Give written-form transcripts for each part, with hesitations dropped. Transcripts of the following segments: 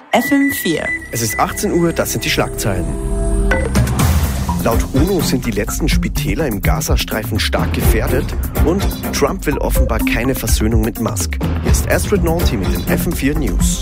FM4. Es ist 18 Uhr, das sind die Schlagzeilen. Laut UNO sind die letzten Spitäler im Gazastreifen stark gefährdet und Trump will offenbar keine Versöhnung mit Musk. Hier ist Astrid Nolte mit den FM4 News.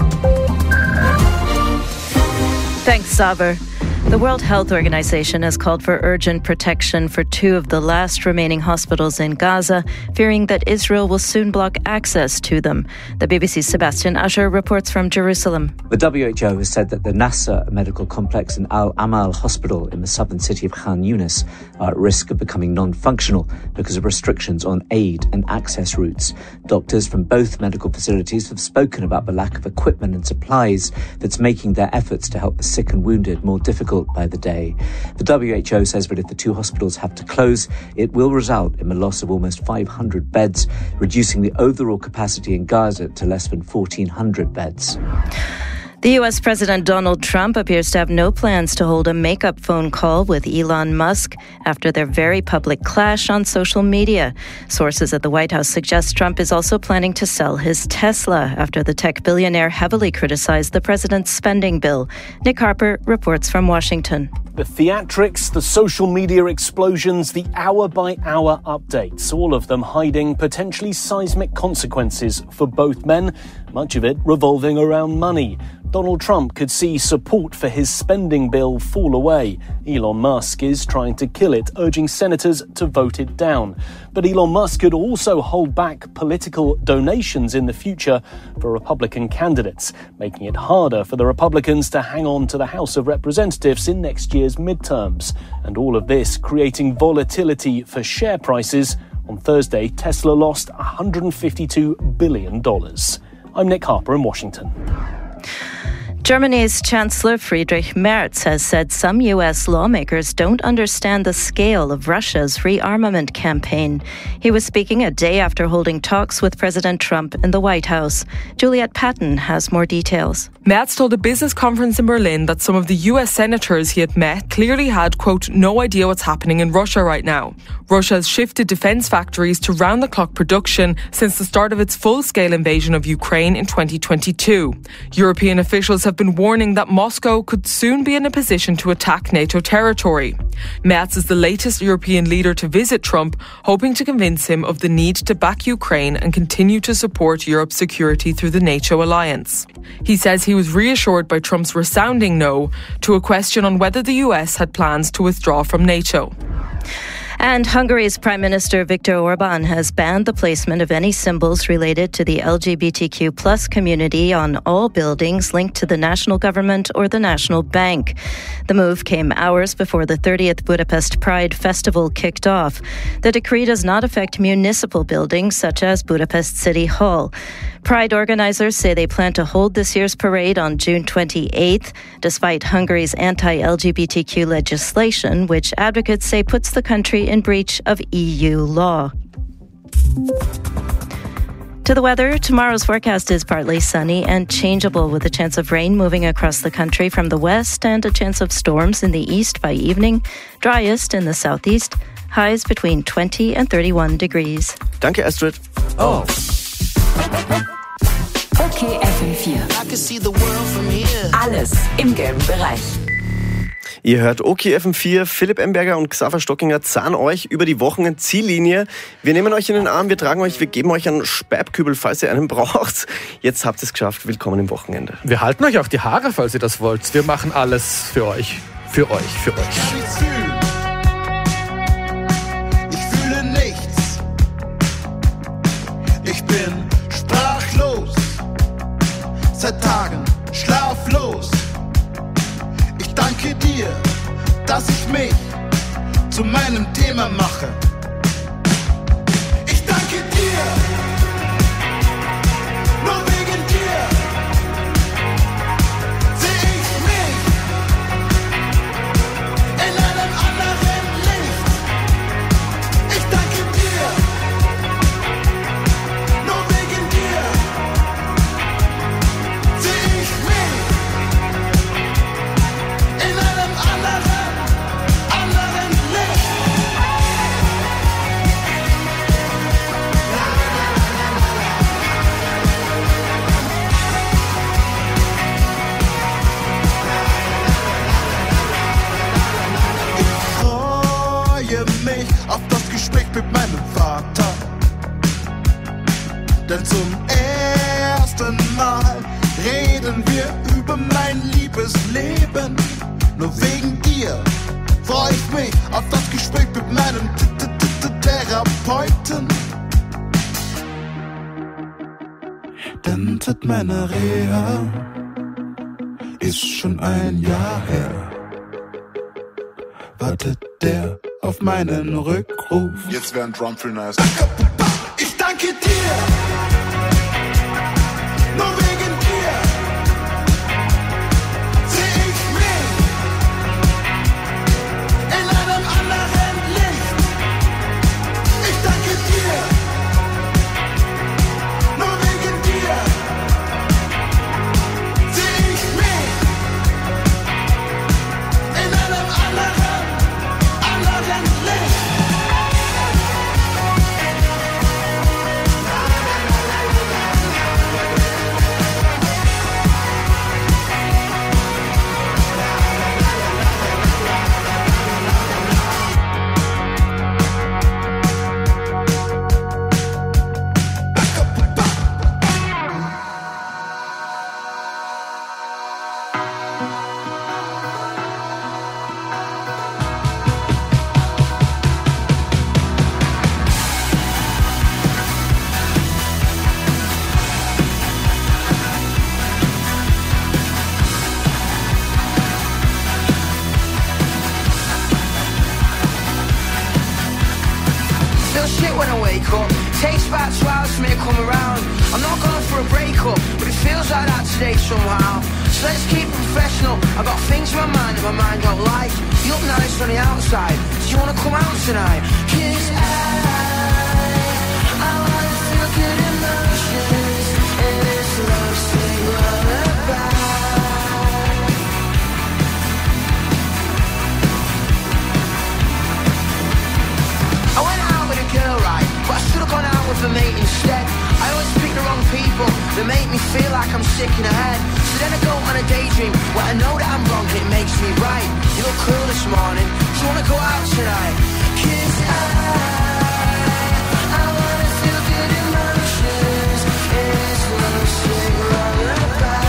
Thanks, Saber. The World Health Organization has called for urgent protection for two of the last remaining hospitals in Gaza, fearing that Israel will soon block access to them. The BBC's Sebastian Usher reports from Jerusalem. The WHO has said that the Nasser medical complex and Al Amal hospital in the southern city of Khan Yunis are at risk of becoming non-functional because of restrictions on aid and access routes. Doctors from both medical facilities have spoken about the lack of equipment and supplies that's making their efforts to help the sick and wounded more difficult by the day. The WHO says that if the two hospitals have to close, it will result in the loss of almost 500 beds, reducing the overall capacity in Gaza to less than 1,400 beds. The U.S. President Donald Trump appears to have no plans to hold a make-up phone call with Elon Musk after their very public clash on social media. Sources at the White House suggest Trump is also planning to sell his Tesla after the tech billionaire heavily criticized the president's spending bill. Nick Harper reports from Washington. The theatrics, the social media explosions, the hour-by-hour updates, all of them hiding potentially seismic consequences for both men, much of it revolving around money. Donald Trump could see support for his spending bill fall away. Elon Musk is trying to kill it, urging senators to vote it down. But Elon Musk could also hold back political donations in the future for Republican candidates, making it harder for the Republicans to hang on to the House of Representatives in next year's midterms. And all of this creating volatility for share prices. On Thursday, Tesla lost $152 billion. I'm Nick Harper in Washington. Germany's Chancellor Friedrich Merz has said some U.S. lawmakers don't understand the scale of Russia's rearmament campaign. He was speaking a day after holding talks with President Trump in the White House. Juliette Patton has more details. Merz told a business conference in Berlin that some of the U.S. senators he had met clearly had, quote, no idea what's happening in Russia right now. Russia has shifted defence factories to round-the-clock production since the start of its full-scale invasion of Ukraine in 2022. European officials have been warning that Moscow could soon be in a position to attack NATO territory. Merz is the latest European leader to visit Trump, hoping to convince him of the need to back Ukraine and continue to support Europe's security through the NATO alliance. He says he was reassured by Trump's resounding no to a question on whether the US had plans to withdraw from NATO. And Hungary's Prime Minister Viktor Orbán has banned the placement of any symbols related to the LGBTQ+ community on all buildings linked to the national government or the National Bank. The move came hours before the 30th Budapest Pride Festival kicked off. The decree does not affect municipal buildings such as Budapest City Hall. Pride organizers say they plan to hold this year's parade on June 28th, despite Hungary's anti-LGBTQ legislation, which advocates say puts the country in breach of EU law. To the weather, tomorrow's forecast is partly sunny and changeable with a chance of rain moving across the country from the west and a chance of storms in the east by evening, driest in the southeast, highs between 20 and 31 degrees. Danke, Astrid. Oh. Okay, FM4. Alles im gelben Bereich. Ihr hört OK FM4, Philipp Emberger und Xaver Stockinger zahlen euch über die Wochenendziellinie. Wir nehmen euch in den Arm, wir tragen euch, wir geben euch einen Speibkübel, falls ihr einen braucht. Jetzt habt ihr es geschafft, willkommen im Wochenende. Wir halten euch auch die Haare, falls ihr das wollt. Wir machen alles für euch. Für euch, für euch. Ich fühle nichts. Ich bin sprachlos. Seit Tagen schlaflos. Ich danke dir, dass ich mich zu meinem Thema mache. Ich danke dir, nur wegen dir seh ich mich in einem denn zum ersten Mal reden wir über mein Liebesleben. Nur wegen dir freu ich mich auf das Gespräch mit meinem Therapeuten. Denn seit meiner Reha ist schon ein Jahr her, wartet der auf meinen Rückruf. Jetzt wäre ein Drumfill nice. Ich danke dir, nur wegen dir seh ich mich in einem anderen Licht. Ich danke dir, nur wegen dir seh ich mich in einem anderen Licht. Shit when I wake up, takes about 2 hours for me to come around. I'm not going for a breakup, but it feels like that today somehow. So let's keep it professional. I've got things in my mind that my mind don't like. You look nice on the outside, do you want to come out tonight? 'Cause I wanna feel good emotions, and it's love sing lullaby. I went out with a girl, right, but I should have gone out with a mate instead. I always pick the wrong people that make me feel like I'm sick in the head. So then I go on a daydream where I know that I'm wrong and it makes me right. You look cool this morning, do you wanna go out tonight? 'Cause I wanna feel good emotions, it's love sing lullaby.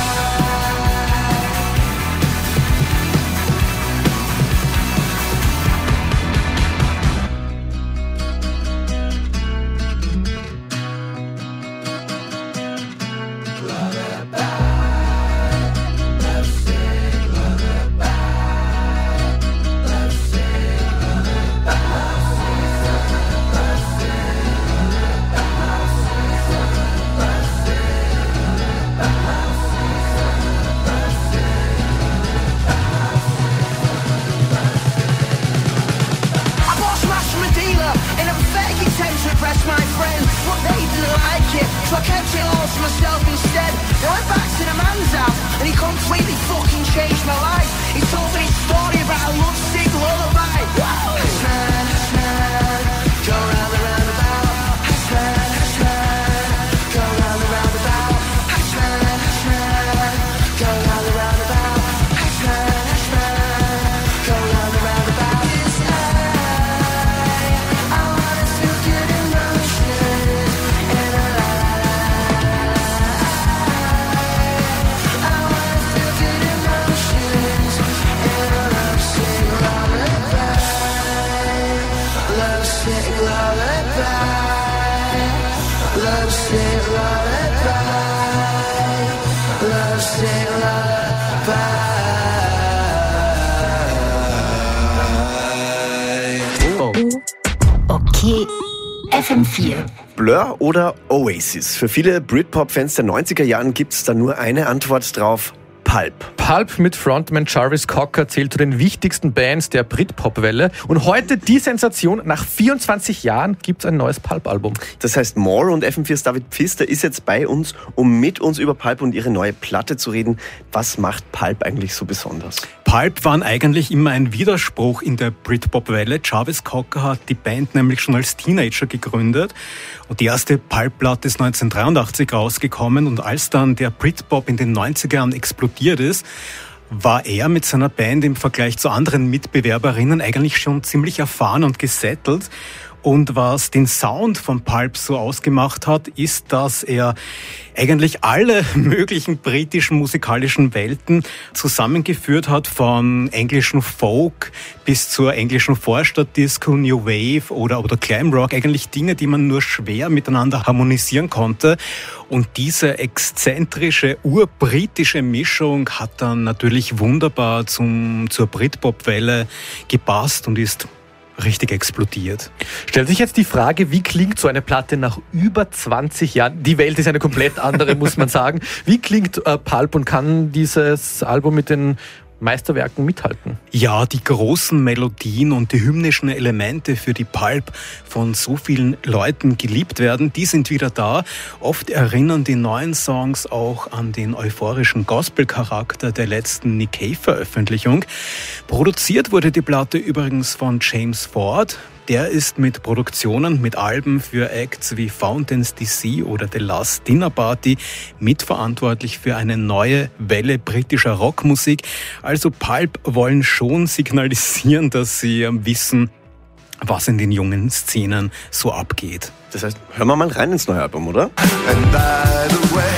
So I kept it all to myself instead. I went back to the man's house and he completely fucking changed my life. He told me a story about a lovesick lullaby. Hassan, Hassan, go round the roundabout. Hassan, Hassan, go round the roundabout. Hassan, Hassan, go round the roundabout. Hassan, Hassan, go round the roundabout. 'Cause I wanna feel good emotions and Okay, FM4. Blur oder Oasis? Für viele Britpop-Fans der 90er Jahren gibt es da nur eine Antwort drauf: Pulp. Pulp mit Frontman Jarvis Cocker zählt zu den wichtigsten Bands der Britpop-Welle. Und heute die Sensation: Nach 24 Jahren gibt es ein neues Pulp-Album. Das heißt, More und FM4's David Pfister ist jetzt bei uns, um mit uns über Pulp und ihre neue Platte zu reden. Was macht Pulp eigentlich so besonders? Pulp waren eigentlich immer ein Widerspruch in der Britpop-Welle. Jarvis Cocker hat die Band nämlich schon als Teenager gegründet. Und die erste Pulp-Platte ist 1983 rausgekommen. Und als dann der Britpop in den 90er Jahren explodiert ist, war er mit seiner Band im Vergleich zu anderen Mitbewerberinnen eigentlich schon ziemlich erfahren und gesettelt. Und was den Sound von Pulp so ausgemacht hat, ist, dass er eigentlich alle möglichen britischen musikalischen Welten zusammengeführt hat, von englischen Folk bis zur englischen Vorstadtdisco, New Wave oder Glam Rock. Eigentlich Dinge, die man nur schwer miteinander harmonisieren konnte. Und diese exzentrische, urbritische Mischung hat dann natürlich wunderbar zur Britpop-Welle gepasst und ist richtig explodiert. Stellt sich jetzt die Frage, wie klingt so eine Platte nach über 20 Jahren? Die Welt ist eine komplett andere, muss man sagen. Wie klingt Pulp und kann dieses Album mit den Meisterwerken mithalten? Ja, die großen Melodien und die hymnischen Elemente, für die Pulp von so vielen Leuten geliebt werden, die sind wieder da. Oft erinnern die neuen Songs auch an den euphorischen Gospel-Charakter der letzten Nick Cave-Veröffentlichung. Produziert wurde die Platte übrigens von James Ford. Der ist mit Produktionen, mit Alben für Acts wie Fountains DC oder The Last Dinner Party mitverantwortlich für eine neue Welle britischer Rockmusik. Also Pulp wollen schon signalisieren, dass sie wissen, was in den jungen Szenen so abgeht. Das heißt, hören wir mal rein ins neue Album, oder? And by the way,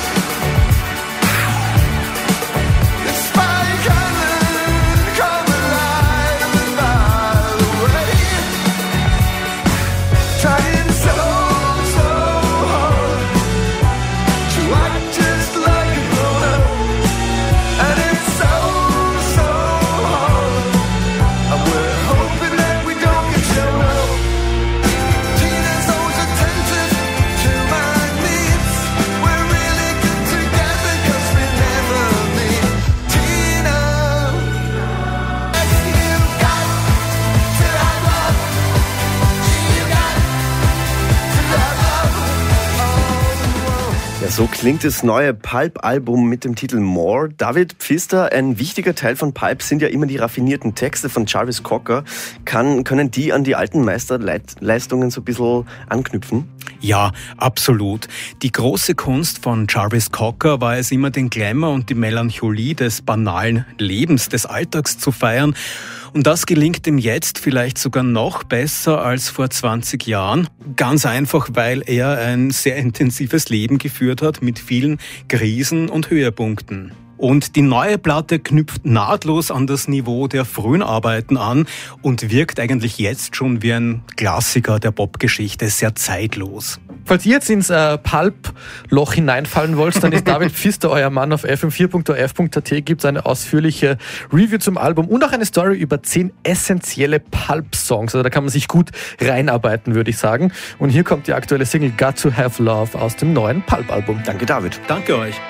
so klingt das neue Pulp-Album mit dem Titel More. David Pfister, ein wichtiger Teil von Pulp sind ja immer die raffinierten Texte von Jarvis Cocker. Können die an die alten Meisterleistungen so ein bisschen anknüpfen? Ja, absolut. Die große Kunst von Jarvis Cocker war es immer, den Glamour und die Melancholie des banalen Lebens, des Alltags zu feiern. Und das gelingt ihm jetzt vielleicht sogar noch besser als vor 20 Jahren. Ganz einfach, weil er ein sehr intensives Leben geführt hat mit vielen Krisen und Höhepunkten. Und die neue Platte knüpft nahtlos an das Niveau der frühen Arbeiten an und wirkt eigentlich jetzt schon wie ein Klassiker der Popgeschichte, sehr zeitlos. Falls ihr jetzt ins Pulp-Loch hineinfallen wollt, dann ist David Pfister euer Mann. Auf fm4.orf.at gibt es eine ausführliche Review zum Album und auch eine Story über 10 essentielle Pulp-Songs. Also da kann man sich gut reinarbeiten, würde ich sagen. Und hier kommt die aktuelle Single Got to Have Love aus dem neuen Pulp-Album. Danke, David. Danke euch.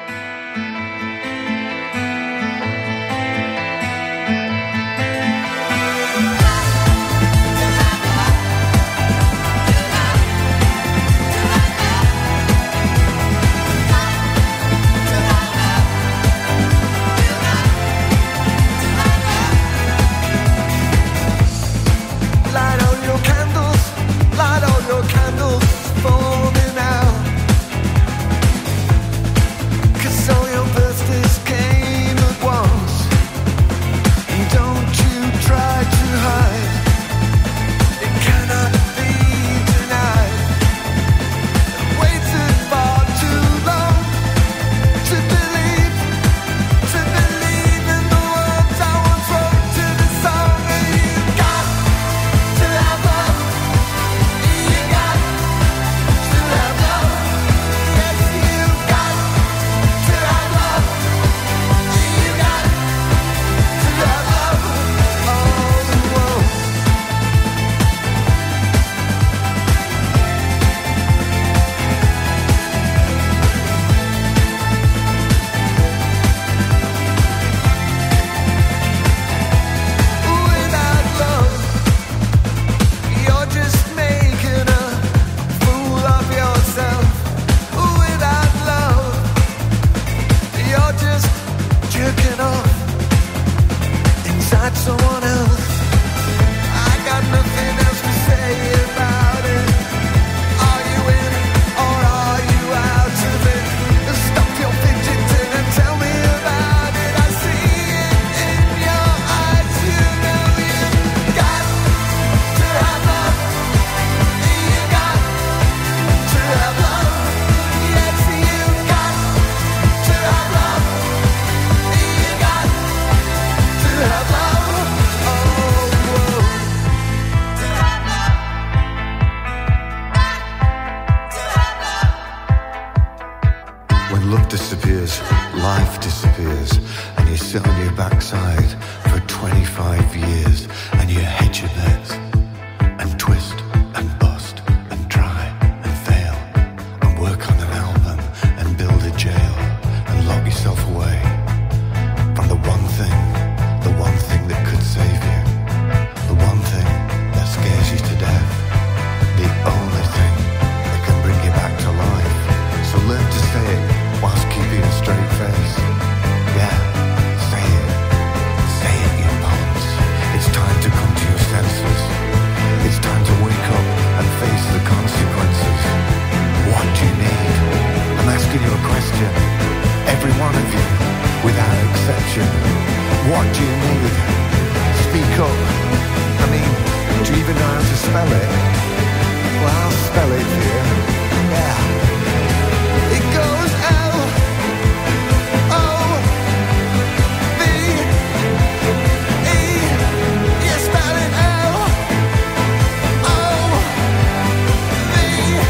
candles for me now. 'Cause love disappears, life disappears, and you sit on your backside for 25 years, and you hedge your bets, and twist, and bust, and try, and fail, and work on an album, and build a jail, and lock yourself away from the one thing that could save you, the one thing that scares you to death, the only thing that can bring you back to life. So learn to say it whilst keeping a straight face. Yeah, say it, you punks. It's time to come to your senses. It's time to wake up and face the consequences. What do you need? I'm asking you a question. Every one of you, without exception. What do you need? Speak up. I mean, do you even know how to spell it? Well, I'll spell it for you. Yeah. It goes L-O-V-E. You spell it L-O-V-E.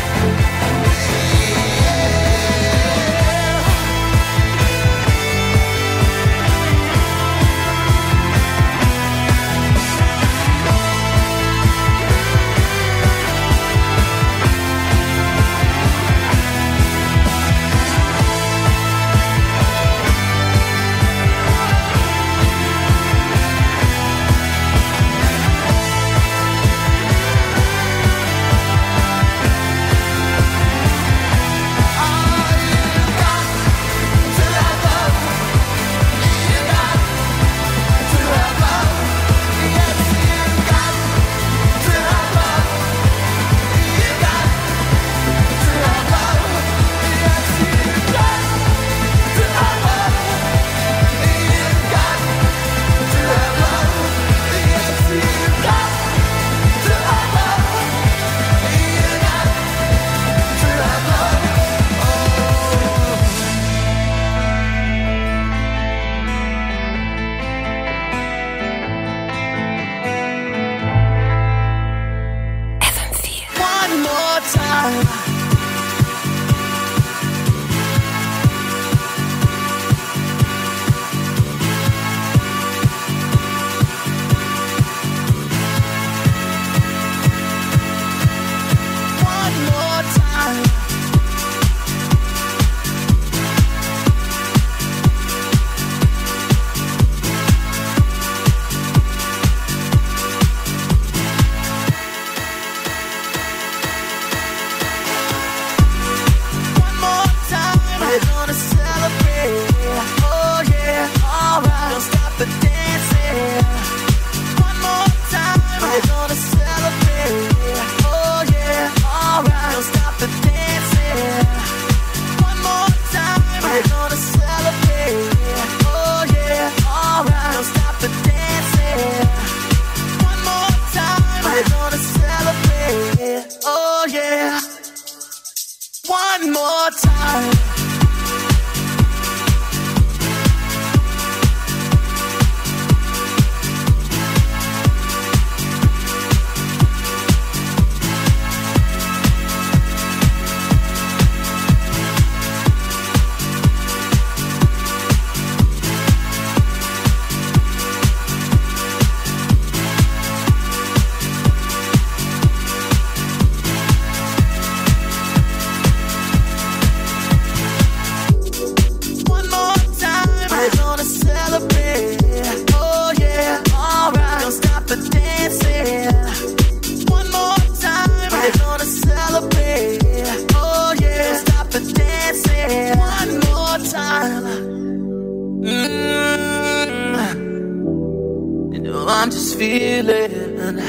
I'm just feeling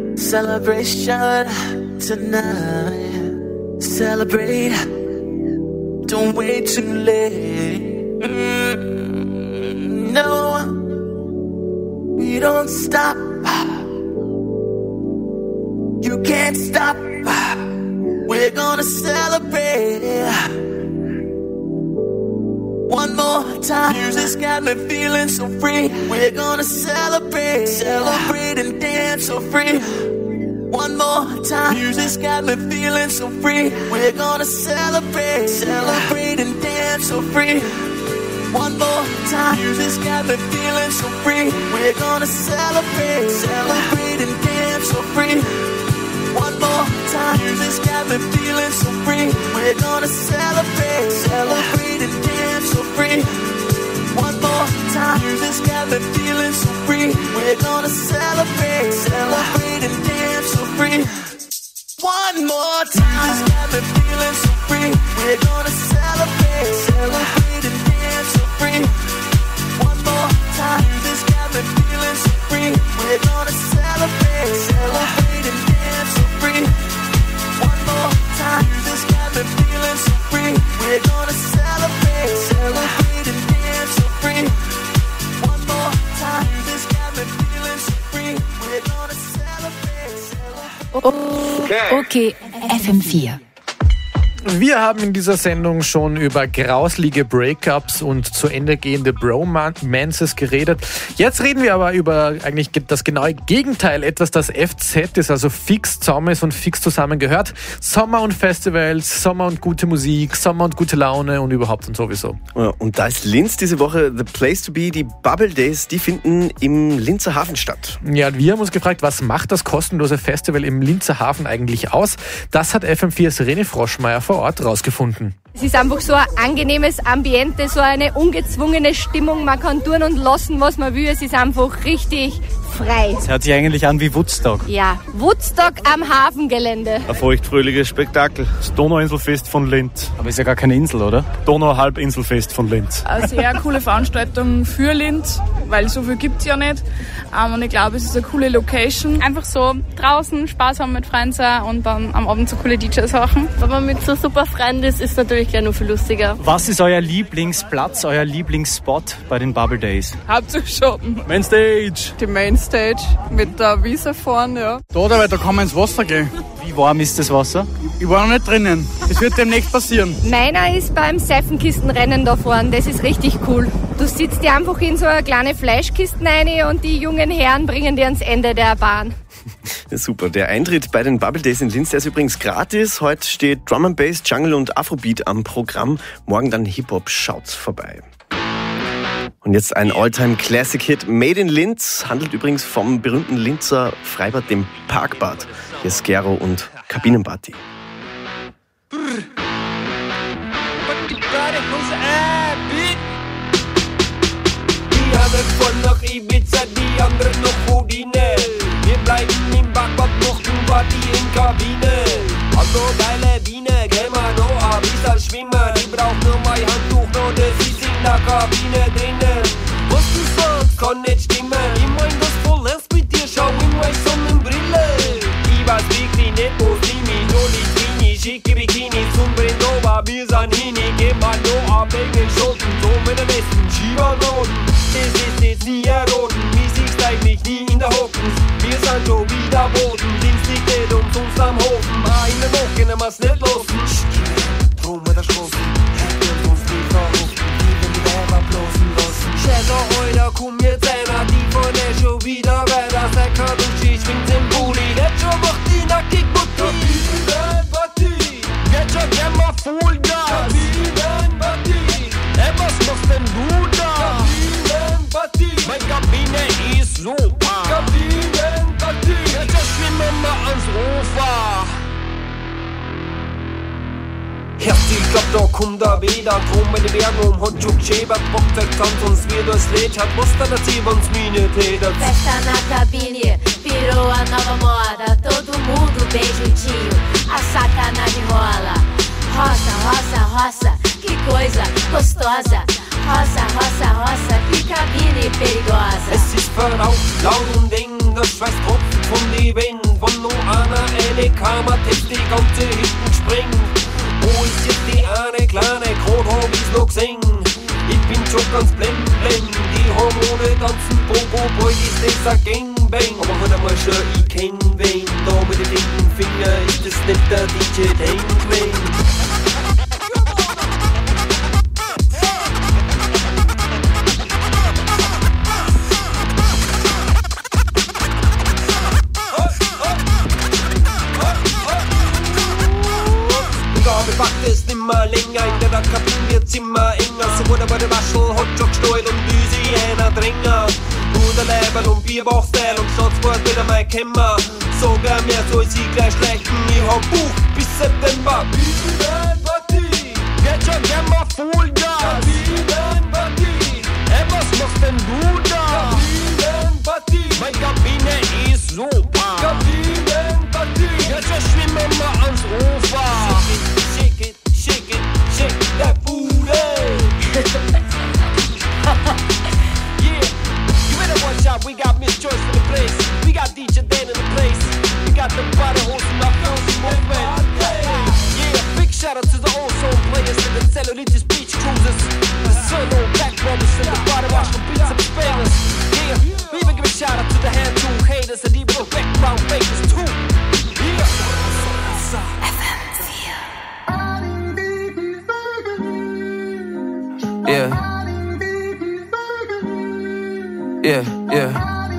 celebration tonight. Celebrate, don't wait too late. No, we don't stop. You can't stop. We're gonna celebrate one more time. Music's got me feeling so free. We're gonna celebrate, celebrate and dance so free. One more time, music's got me feeling so free. We're gonna celebrate, celebrate and dance so free. One more time, music's got me feeling so free. We're gonna celebrate, celebrate and dance so free. One more time, music's got me feeling so free. We're gonna celebrate, celebrate and dance so free. One more time, music's got me feeling so free. We're gonna celebrate, celebrate and dance so free. One more time, music's got me feeling so free. We're gonna celebrate, celebrate and dance so free. One more time, music's got me feeling so free. We're gonna celebrate, celebrate and dance so free. One more time, music's got me feeling so free. We're gonna celebrate, celebrate and dance so free. One more time, music's got me feeling so free. We're gonna celebrate, celebrate. Okay, FM4. Wir haben in dieser Sendung schon über grauslige Breakups und zu Ende gehende Bromances geredet. Jetzt reden wir aber über eigentlich das genaue Gegenteil, etwas, das FZ ist, also fix zusammen ist und fix zusammengehört. Sommer und Festivals, Sommer und gute Musik, Sommer und gute Laune und überhaupt und sowieso. Und da ist Linz diese Woche the place to be. Die Bubble Days, die finden im Linzer Hafen statt. Ja, wir haben uns gefragt, was macht das kostenlose Festival im Linzer Hafen eigentlich aus? Das hat FM4's René Froschmeier vor Ort rausgefunden. Es ist einfach so ein angenehmes Ambiente, so eine ungezwungene Stimmung. Man kann tun und lassen, was man will. Es ist einfach richtig frei. Es hört sich eigentlich an wie Woodstock. Ja, Woodstock am Hafengelände. Ein feuchtfröhliches Spektakel. Das Donauinselfest von Linz. Aber ist ja gar keine Insel, oder? Donauhalbinselfest von Linz. Eine sehr coole Veranstaltung für Linz, weil so viel gibt es ja nicht. Und ich glaube, es ist eine coole Location. Einfach so draußen Spaß haben mit Freunden und dann am Abend so coole DJs machen. Wenn man mit so super Freunden ist, ist natürlich gleich noch viel lustiger. Was ist euer Lieblingsplatz, euer Lieblingsspot bei den Bubble Days? Hauptzuschotten. Mainstage. Die Mainstage mit der Wiese vorne, ja. Weil da kann man ins Wasser gehen. Wie warm ist das Wasser? Ich war noch nicht drinnen. Das wird demnächst passieren. Meiner ist beim Seifenkistenrennen da vorne. Das ist richtig cool. Du sitzt dir einfach in so eine kleine Fleischkiste rein und die jungen Herren bringen dir ans Ende der Bahn. Super. Der Eintritt bei den Bubble Days in Linz, der ist übrigens gratis. Heute steht Drum and Bass, Jungle und Afrobeat am Programm. Morgen dann Hip-Hop. Schaut's vorbei. Und jetzt ein All-Time-Classic-Hit. Made in Linz handelt übrigens vom berühmten Linzer Freibad, dem Parkbad. Hier ist Gero und Kabinenparty. Die einen voll nach Ibiza, die anderen noch Houdine. Wir bleiben im Parkbad noch über die in Kabine. Also geile Biene, geh mal noch ein bisschen schwimmen. Ich brauch nur mein Handtuch, noch das ist in der Kabine drinnen. Was du sagst, kann nicht stimmen. Ich mein das voll ernst mit dir, schau in meine Sonnenbrille. Ich weiß wirklich nicht, wo sie mich noch nicht Bikini, schicke Bikini zum Brindova. Wir sind hin, ich geh mal noch ab wegen Schotten. So mit dem besten Schiebernoten. Das ist jetzt nie erroten, wie sich's gleich mich nie in der Hocken. Wir sind schon wieder Boden, Dienst liegt nicht umsonst am Hofen. Eine Woche können wir's nicht losen. Drum wird erschlossen, wir uns nicht verrufen, wir werden die Wärmer bloßen lassen. Schäfer, heute komm jetzt einer, die von der schon wieder weiter. Sei Kaduchi, schwingt im Bulli, jetzt schon macht die nackig Butti. Kabinenparty, jetzt schon gern mal Vollgas. Kabinenparty, was machst denn du da? Kabinenparty, meine Kabine ist super. Kabinenparty, jetzt schwimmen wir ans Ufer. Herz, ich glaub, da kommt er wieder. Drum mit den Bergen hat schon geschäbert. Bockzeug tanzt uns wie das Lied. Hat Muster, dass sie uns Mine tätet. Festa na cabine, virou a nova moda. Todo mundo bem juntinho, a sacanagem rola. Roça, roça, roça, que coisa gostosa. Roça, roça, roça, que Kabine perigosa. Es ist verraucht, laut und eng, das Schweiß tropft von die Wände. Von nur einer eine Kammer, die ganze hinten springt. Wo ist jetzt die eine kleine, grad hab ich's noch gesehen. Ich bin schon ganz blend, blend. Die Hormone tanzen, Bobo, Boy, ist das ein Gangbang. Aber heute mal schon, ich kenn wen. Da mit den linken Finger ist das nicht der DJ Dangman. immer länger. In der Kabine wird's immer enger. So wurde bei der Waschel, Hotdog, Steuel und Düsi einer Dränger. Puderleiberl und Bierbauchstyle und Schatzwort wieder mein Kämmer. Sogar mehr soll sie gleich schlechten. Ich hab Buch bis September. Kabinenpartie, jetzt schon gern mal Vollgas. Kabinenpartie, was machst denn du da? Kabinenpartie, meine Kabine ist super. Kabinenpartie, jetzt schon schwimmen wir ans Ufer. Shake it, shake it, shake it, that booty. Yeah, you better watch out, we got Miss Joyce in the place. We got DJ Dan in the place. We got the body hosting our fancy movement. Yeah, big shout out to the ozone players and the cellulitis beach cruisers. The sun on back brothers and the body wash the beats of the bangers. Yeah, we even give a shout out to the hand tool haters and even the background fakers too. Yeah. Yeah. Yeah, yeah.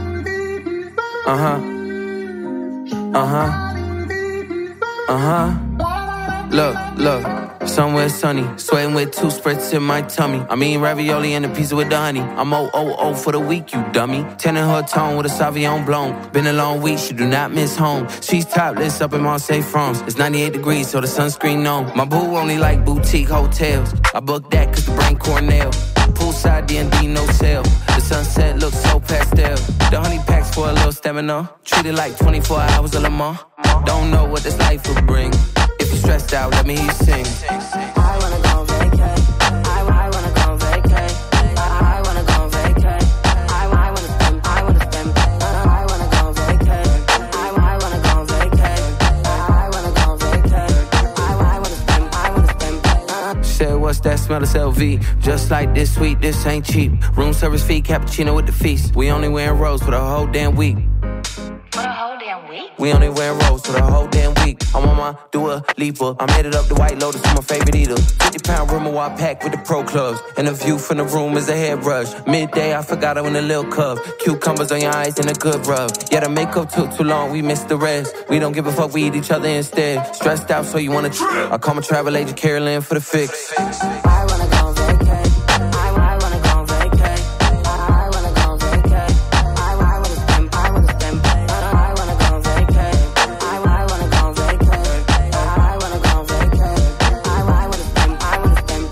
Look, somewhere sunny, sweating with 2 spritz in my tummy. I mean ravioli and a pizza with the honey. I'm OOO for the week, you dummy. 10 in her tone with a Sauvignon Blanc. Been a long week, she do not miss home. She's topless up in Marseille, France. It's 98 degrees, so the sunscreen on. My boo only like boutique hotels. I booked that cause the brain Cornell. Poolside D&D, no sale. The sunset looks so pastel. The honey packs for a little stamina. Treated like 24 hours of Le Mans. Don't know what this life will bring. If you're stressed out, let me hear you sing. I wanna go vacay. I wanna go vacay. I wanna go vacay. I wanna spend. I wanna go vacay. I wanna go vacay. I wanna go vacay. I wanna spend. Said, what's that smell? It's LV. Just like this sweet, this ain't cheap. Room service fee, cappuccino with the feast. We only wearing rose for the whole damn week. We only wear rose for the whole damn week. I'm on my Dua Lipa. I'm headed up the White Lotus for my favorite eater. 50-pound Rimmel pack with the pro clubs. And the view from the room is a hairbrush. Midday, I forgot I in a little cup. Cucumbers on your eyes and a good rub. Yeah, the makeup took too long, we missed the rest. We don't give a fuck, we eat each other instead. Stressed out, so you wanna trip. I call my travel agent Carolyn for the fix. I wanna go vacay. I wanna go vacay. I wanna go vacay. I wanna spend. I wanna spend. I wanna go vacay. I wanna go vacay. I wanna go vacay. I wanna spend. I wanna spend.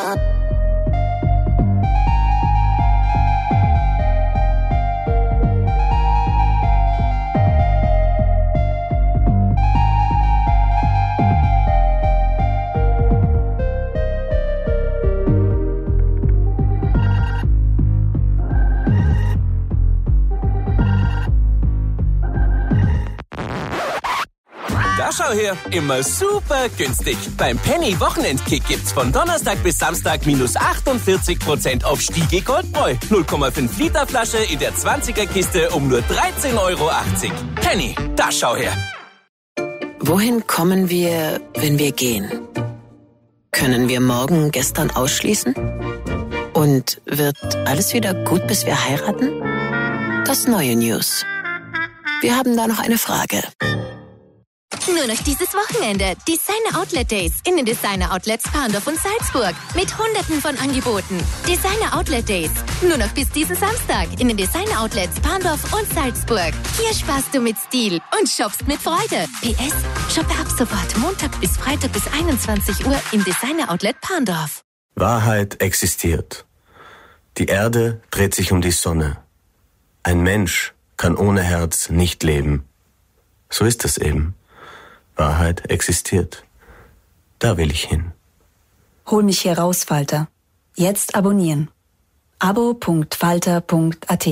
Da schau her, immer super günstig. Beim Penny Wochenendkick gibt's von Donnerstag bis Samstag minus 48% auf Stiege Goldbräu. 0,5 Liter Flasche in der 20er Kiste um nur 13,80 €. Penny, da schau her. Wohin kommen wir, wenn wir gehen? Können wir morgen gestern ausschließen? Und wird alles wieder gut, bis wir heiraten? Das neue News. Wir haben da noch eine Frage. Nur noch dieses Wochenende. Designer Outlet Days in den Designer Outlets Parndorf und Salzburg. Mit Hunderten von Angeboten. Designer Outlet Days. Nur noch bis diesen Samstag in den Designer Outlets Parndorf und Salzburg. Hier sparst du mit Stil und shoppst mit Freude. PS, shoppe ab sofort Montag bis Freitag bis 21 Uhr im Designer Outlet Parndorf. Wahrheit existiert. Die Erde dreht sich um die Sonne. Ein Mensch kann ohne Herz nicht leben. So ist es eben. Wahrheit existiert. Da will ich hin. Hol mich hier raus, Falter. Jetzt abonnieren. abo.falter.at.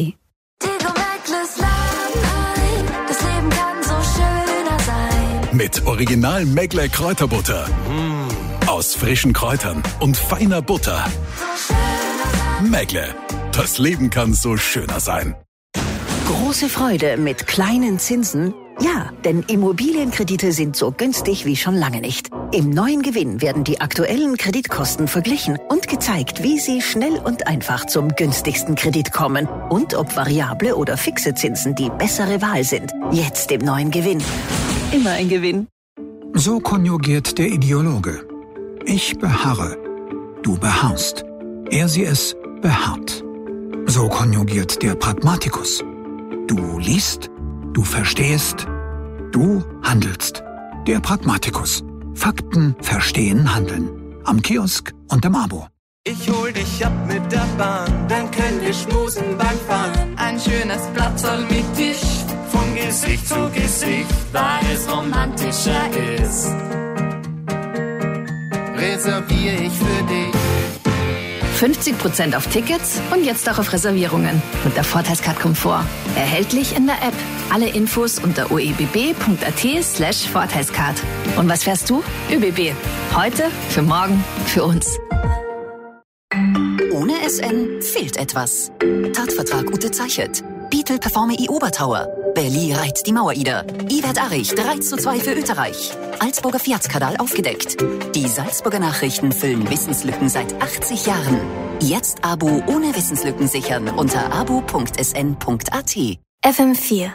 Mit Original Megle Kräuterbutter. Aus frischen Kräutern und feiner Butter. Megle. Das Leben kann so schöner sein. Große Freude mit kleinen Zinsen? Ja, denn Immobilienkredite sind so günstig wie schon lange nicht. Im neuen Gewinn werden die aktuellen Kreditkosten verglichen und gezeigt, wie Sie schnell und einfach zum günstigsten Kredit kommen und ob variable oder fixe Zinsen die bessere Wahl sind. Jetzt im neuen Gewinn. Immer ein Gewinn. So konjugiert der Ideologe. Ich beharre, du beharrst. Er, sie, es beharrt. So konjugiert der Pragmatikus. Du liest, du verstehst, du handelst. Der Pragmatikus. Fakten, verstehen, handeln. Am Kiosk und im Abo. Ich hol dich ab mit der Bahn, dann können wir schmusen beim Fahren. Ein schönes Platzl mit Tisch, von Gesicht zu Gesicht, weil es romantischer ist. Reserviere ich für dich. 50% auf Tickets und jetzt auch auf Reservierungen mit der Vorteilscard Komfort. Erhältlich in der App. Alle Infos unter oebb.at/Vorteilscard. Und was fährst du? ÖBB. Heute, für morgen, für uns. Ohne SN fehlt etwas. Tatvertrag unterzeichnet. Beetle performe i Obertauer. Berli reit die Mauer-Ida. Iwert Arich 3:2 für Österreich. Alsburger Fiatskadal aufgedeckt. Die Salzburger Nachrichten füllen Wissenslücken seit 80 Jahren. Jetzt Abo ohne Wissenslücken sichern unter abo.sn.at. FM4.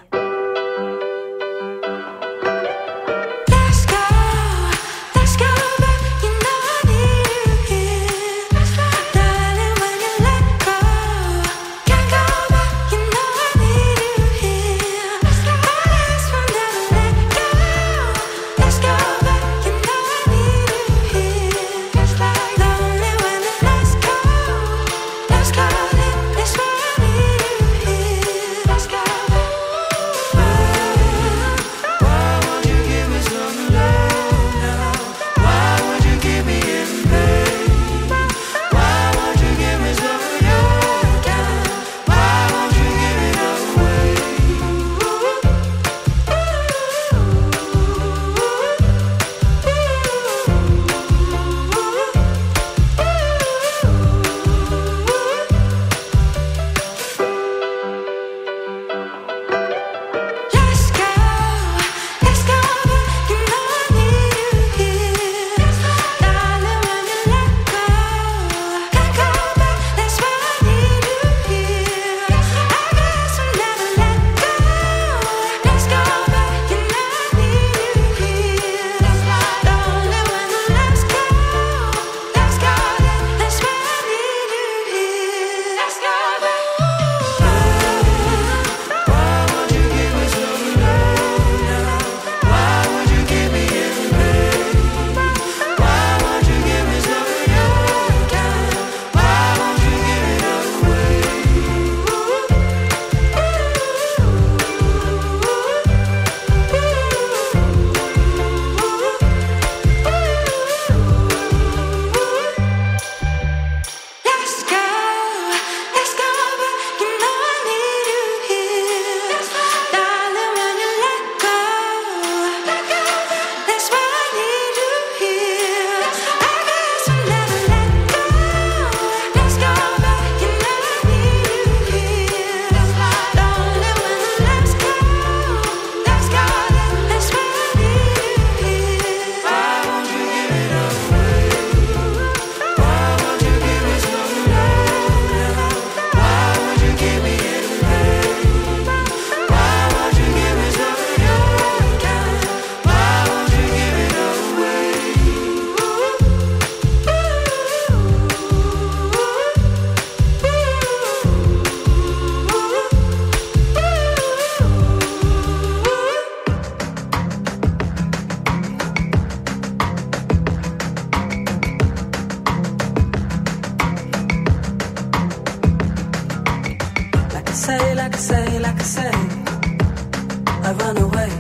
I run away.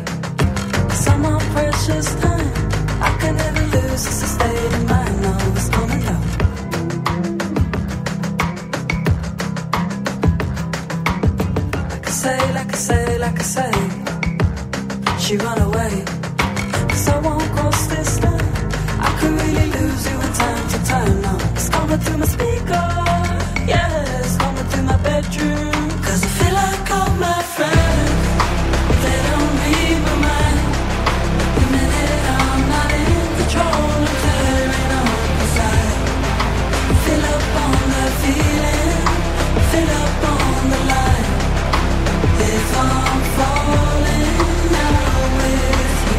Some more precious time I can never lose. It's a state of mind. No, it's coming down. Like I say, she run away. 'Cause I won't cross this line. I could really lose you in time to time. No, it's coming through my speaker. Yeah, it's coming through my bedroom. 'Cause I feel like all my friends, they don't read my mind. The minute I'm not in control, I'm tearing on the side. Fill up on the feeling, fill up on the line. If I'm falling now with you,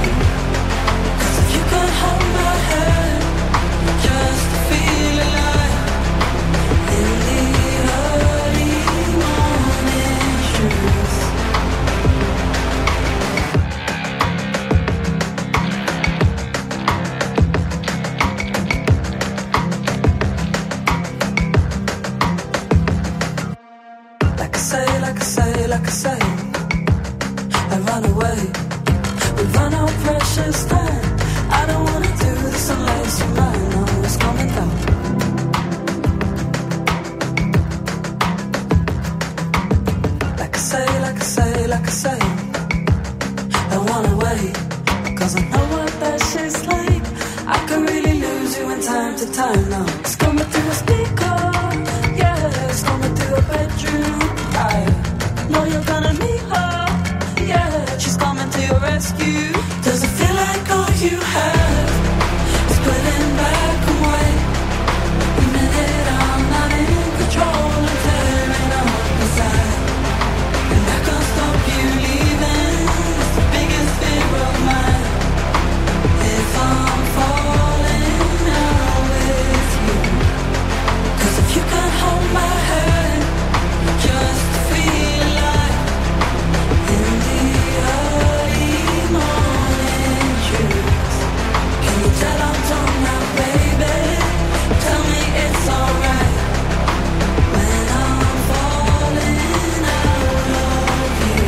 you in time to time now. It's coming through a speaker, yeah, it's coming through a bedroom. I know you're gonna meet her, yeah, she's coming to your rescue. Does it feel like all you have is putting back away? The minute I'm not in control, I'm tearing up inside, and I can't stop you leaving. It's the biggest fear of mine. If I'm falling out with you, 'cause if you can't hold my hand, just feel like in the early morning trees. Can you tell I'm torn now, baby? Tell me it's alright when I'm falling out of you.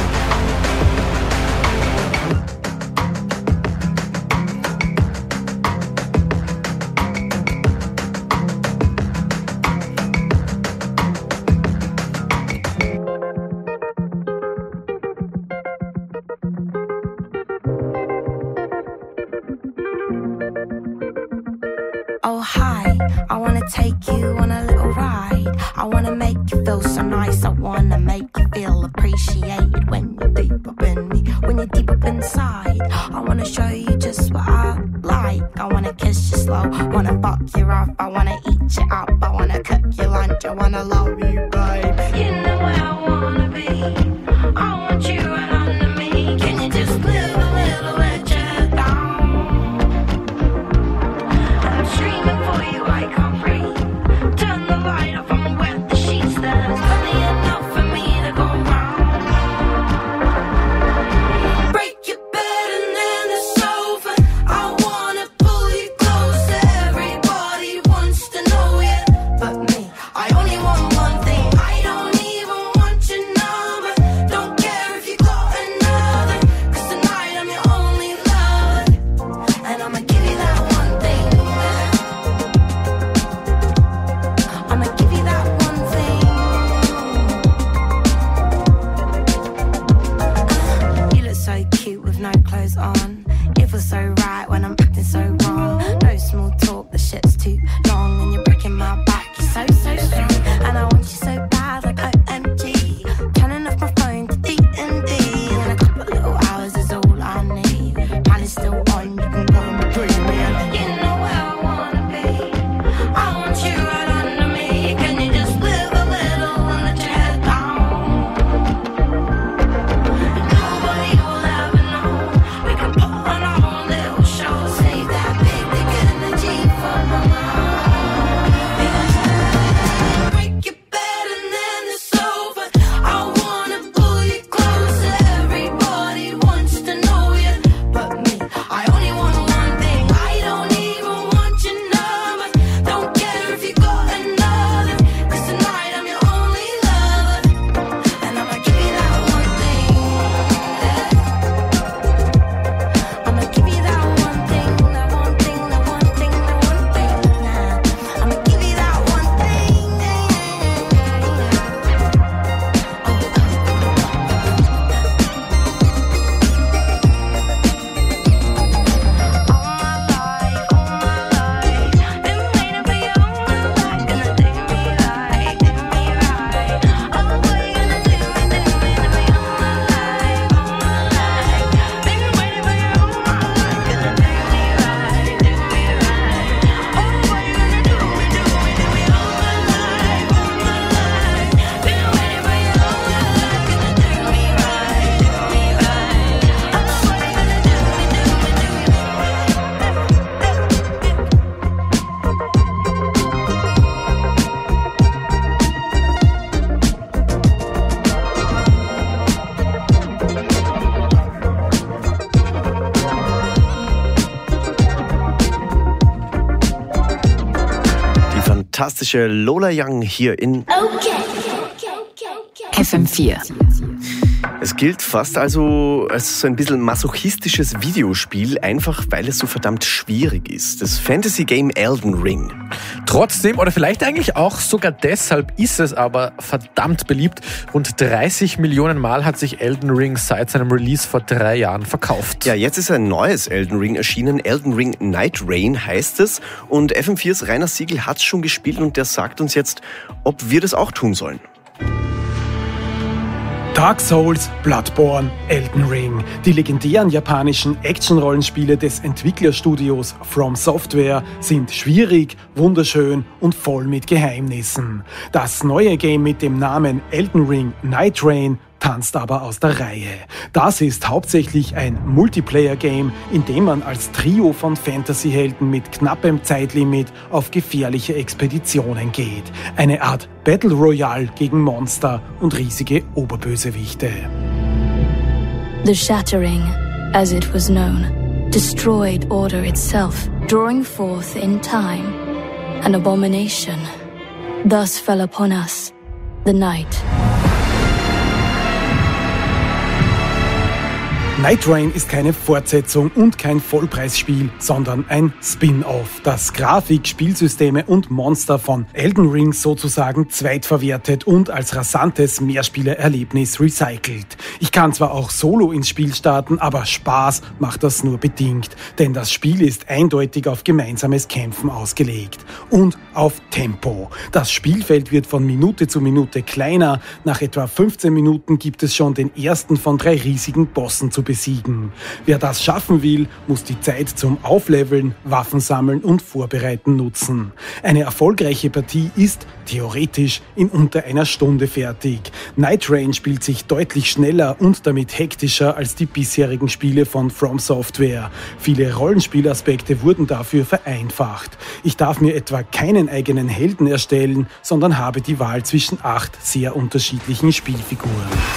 Oh hi, I wanna take you on a little ride. I wanna make you feel so nice. I wanna make you feel appreciated when you're deep up in me, when you're deep up inside. I wanna show you just what I like. I wanna kiss you slow, wanna fuck you rough. I wanna eat you up, I wanna cook you lunch. I wanna love you, babe. You know where I wanna be. I want you right under me. Can you just live a little let your head down? I'm streaming for you, I can't breathe. Turn the light off, I'ma wet the sheets. There's plenty enough for me to go round. Break your bed and then the sofa. I wanna pull you close. Everybody wants to know you, but me, I only want one thing. I don't even want your number. Don't care if you got another, 'cause tonight I'm your only lover, and I'ma give you that one thing. I'ma give you that one thing. You look so cute with no clothes on. It feels so right when I'm acting so wrong. No small talk, the shit's too long, and you're breaking my back. You're so strong, and I want you so bad, like OMG. Turning off my phone to D&D, and a couple little hours is all I need. Mine is still on, you can go and between me. You know where I wanna be. I want you right under me. Can you just live a little and let your head down? Nobody will ever know. We can put on our own little show. Save that big energy for my mind. Break your bed and then the sofa. I wanna pull you close. Everybody wants to know you, but me, I only want one thing. I don't even want your number. Don't care if you got another, 'cause tonight I'm your only lover, and I'ma give you that one thing. I'ma give you that one thing, that one thing, that one thing, that one thing. I'ma give you that one thing. Fantastische Lola Young hier in FM4. Es gilt fast also als so ein bisschen masochistisches Videospiel, einfach weil es so verdammt schwierig ist. Das Fantasy-Game Elden Ring. Trotzdem, oder vielleicht eigentlich auch sogar deshalb, ist es aber verdammt beliebt. Rund 30 Millionen Mal hat sich Elden Ring seit seinem Release vor 3 Jahren verkauft. Ja, jetzt ist ein neues Elden Ring erschienen. Elden Ring Night Rain heißt es. Und FM4s Rainer Siegel hat es schon gespielt und der sagt uns jetzt, ob wir das auch tun sollen. Dark Souls, Bloodborne, Elden Ring. Die legendären japanischen Action-Rollenspiele des Entwicklerstudios From Software sind schwierig, wunderschön und voll mit Geheimnissen. Das neue Game mit dem Namen Elden Ring Night Rain tanzt aber aus der Reihe. Das ist hauptsächlich ein Multiplayer-Game, in dem man als Trio von Fantasy-Helden mit knappem Zeitlimit auf gefährliche Expeditionen geht. Eine Art Battle Royale gegen Monster und riesige Oberbösewichte. The Shattering, as it was known, destroyed order itself, drawing forth in time an abomination. Thus fell upon us the night. Night Rain ist keine Fortsetzung und kein Vollpreisspiel, sondern ein Spin-off, das Grafik, Spielsysteme und Monster von Elden Ring sozusagen zweitverwertet und als rasantes Mehrspielererlebnis recycelt. Ich kann zwar auch solo ins Spiel starten, aber Spaß macht das nur bedingt, denn das Spiel ist eindeutig auf gemeinsames Kämpfen ausgelegt und auf Tempo. Das Spielfeld wird von Minute zu Minute kleiner, nach etwa 15 Minuten gibt es schon den ersten von 3 riesigen Bossen zu besiegen. Wer das schaffen will, muss die Zeit zum Aufleveln, Waffen sammeln und Vorbereiten nutzen. Eine erfolgreiche Partie ist theoretisch in unter einer Stunde fertig. Night Rain spielt sich deutlich schneller und damit hektischer als die bisherigen Spiele von From Software. Viele Rollenspielaspekte wurden dafür vereinfacht. Ich darf mir etwa keinen eigenen Helden erstellen, sondern habe die Wahl zwischen 8 sehr unterschiedlichen Spielfiguren.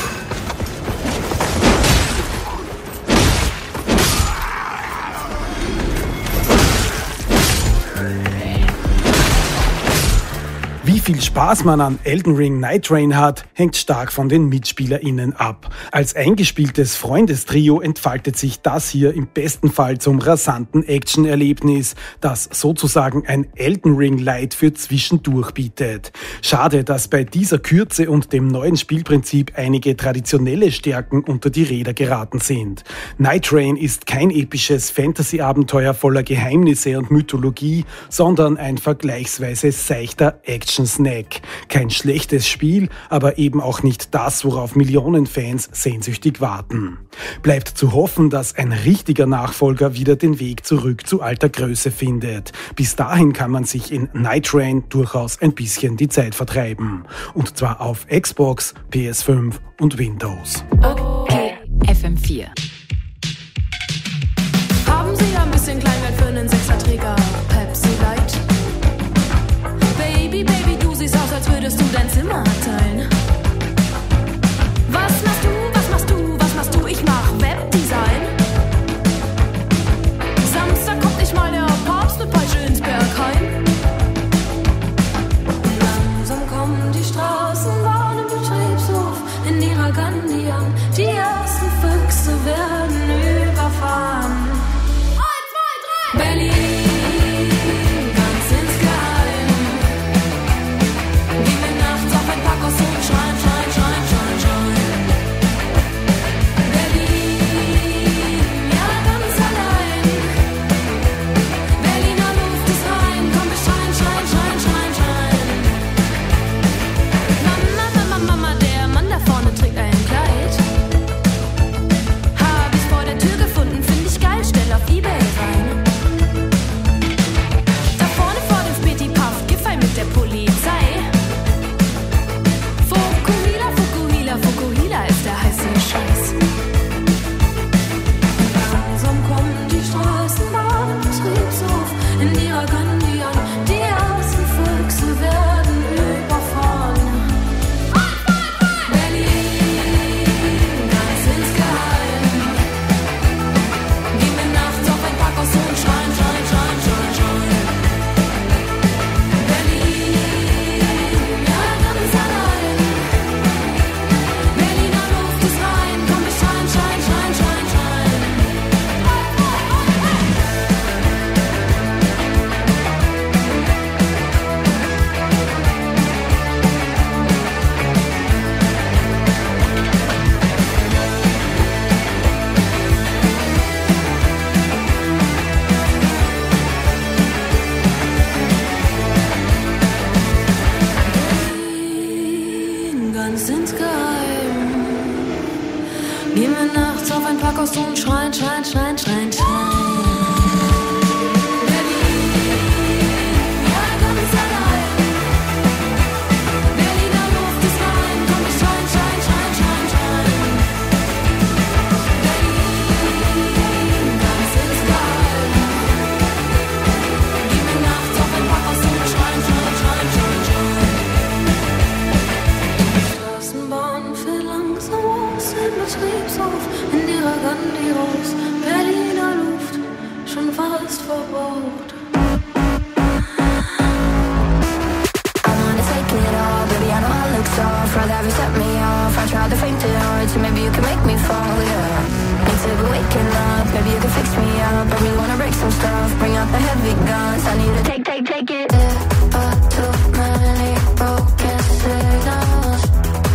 Wie viel Spaß man an Elden Ring Night Rain hat, hängt stark von den MitspielerInnen ab. Als eingespieltes Freundestrio entfaltet sich das hier im besten Fall zum rasanten Action-Erlebnis, das sozusagen ein Elden Ring Light für zwischendurch bietet. Schade, dass bei dieser Kürze und dem neuen Spielprinzip einige traditionelle Stärken unter die Räder geraten sind. Night Rain ist kein episches Fantasy-Abenteuer voller Geheimnisse und Mythologie, sondern ein vergleichsweise seichter Action-Snack. Kein schlechtes Spiel, aber eben auch nicht das, worauf Millionen Fans sehnsüchtig warten. Bleibt zu hoffen, dass ein richtiger Nachfolger wieder den Weg zurück zu alter Größe findet. Bis dahin kann man sich in Night Rain durchaus ein bisschen die Zeit vertreiben. Und zwar auf Xbox, PS5 und Windows. Okay, FM4. Haben Sie ein bisschen Kleingeld für einen Sechserträger Pepsi Light? Baby, Baby, du siehst aus, als würdest du dein Zimmer teilen. Was machst du, was machst du, was machst du? Ich mach Webdesign. Samstag kommt nicht mal der Papst mit Peitsche ins Bergheim. Langsam kommen die Straßenbahn im Betriebshof in ihrer Gandhi an. Die ersten Füchse werden überfahren. 1, 2, 3! Berlin! Ganz insgeheim. Gehen wir nachts auf ein Parkhaus Parkhaus und schreien, schreien, schreien, schreien, schreien. In ihrer Grandios Berliner Luft schon fast verbraucht. I wanna take it all, baby, I know I look soft. Rather have you set me off. I tried to faint it hard, so maybe you can make me fall, yeah. Need to be waking up, maybe you can fix me up. I really wanna break some stuff, bring out the heavy guns. I need to take it. But too many broken signals.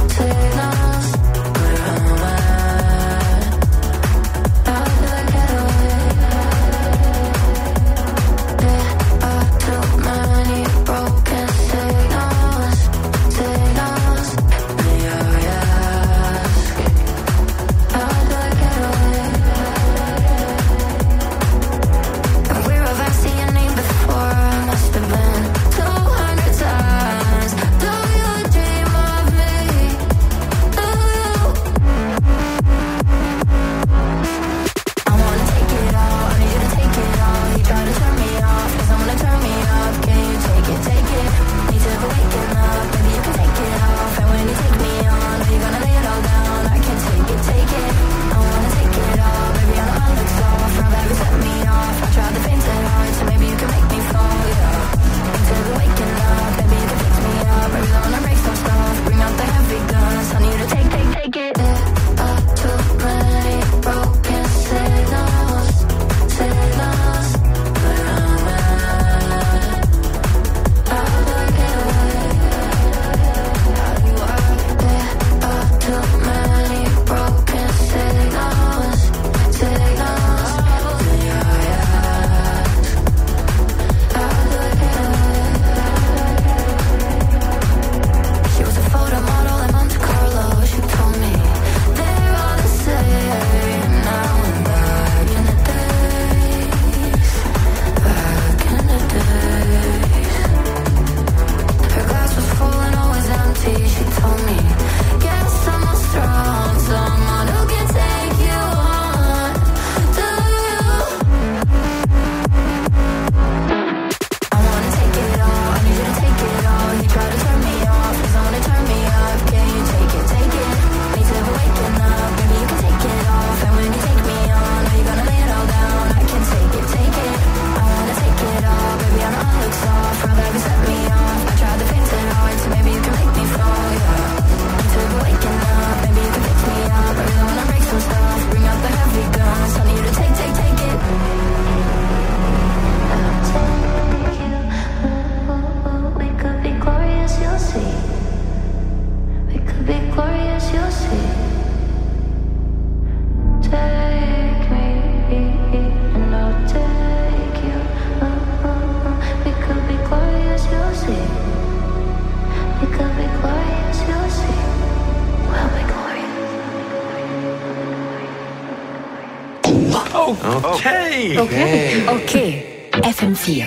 Okay. FM4.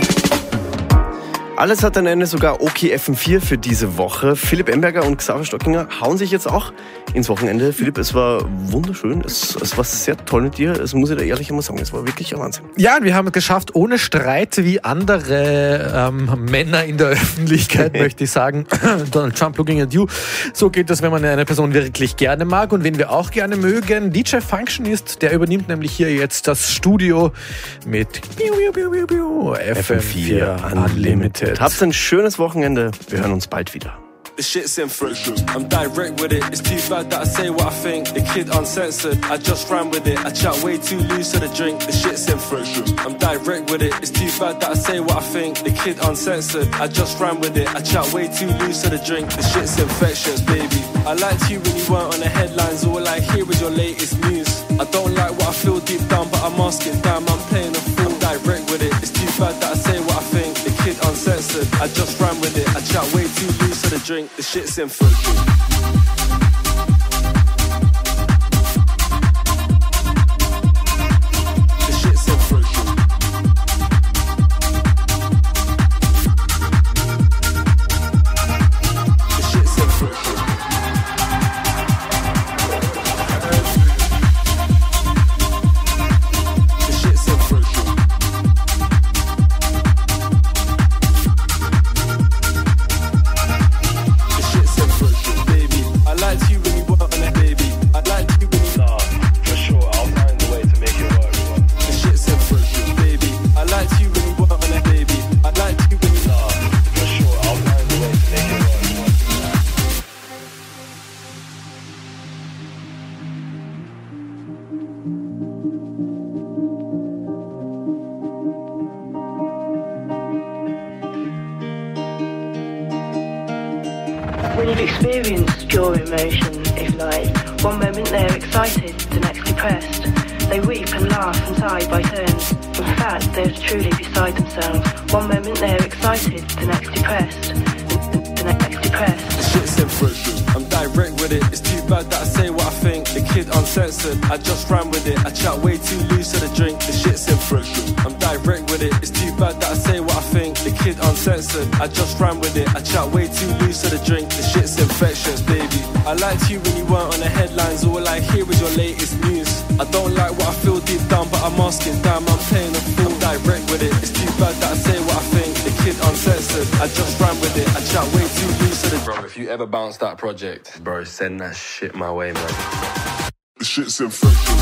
Alles hat ein Ende, sogar OK FM4 für diese Woche. Philipp Emberger und Xaver Stockinger hauen sich jetzt auch ins Wochenende. Philipp, es war wunderschön. Es war sehr toll mit dir. Das muss ich dir ehrlich einmal sagen. Es war wirklich ein Wahnsinn. Ja, wir haben es geschafft, ohne Streit wie andere Männer in der Öffentlichkeit, möchte ich sagen. Donald Trump looking at you. So geht das, wenn man eine Person wirklich gerne mag und wen wir auch gerne mögen. DJ Functionist, der übernimmt nämlich hier jetzt das Studio mit FM4 Unlimited. Habt ein schönes Wochenende. Wir hören uns bald wieder. The shit's in fruit. I'm direct with it. It's too bad that I say what I think. The kid uncensored. I just ran with it. I chat way too loose to the drink. The shit's in fruit. I'm direct with it. It's too bad that I say what I think. The kid uncensored. I just ran with it. I chat way too loose to the drink. The shit's infectious, baby. I liked you when you weren't on the headlines. All I hear is your latest news. I don't like what I feel deep down, but I'm asking, damn, I'm playing a fool. I'm direct with it. It's too bad that I say what I think. The kid uncensored. I just ran with it. I chat way too loose to the drink. The shit's in fruit. you've experienced pure emotion, if like. One moment they're excited, the next depressed. They weep and laugh and sigh by turns. In fact, they're truly beside themselves. One moment they're excited, the next depressed. The next depressed. The shit's in friction. I'm direct with it. It's too bad that I say what I think. The kid uncensored. I just ran with it. I chat way too loose to the drink. The shit's in friction. I'm direct with it. It's too bad that I say what I think. The kid uncensored. I just ran with it. I chat way too loose to the drink. The shit's infectious, baby. I liked you when you weren't on the headlines. All I hear is your latest news. I don't like what I feel deep down, but I'm asking, damn, I'm playing a fool. I'm direct with it. It's too bad that I say what I think. The kid uncensored. I just ran with it. I chat way too loose to the Bro, if you ever bounce that project, bro, send that shit my way, man. The shit's infectious.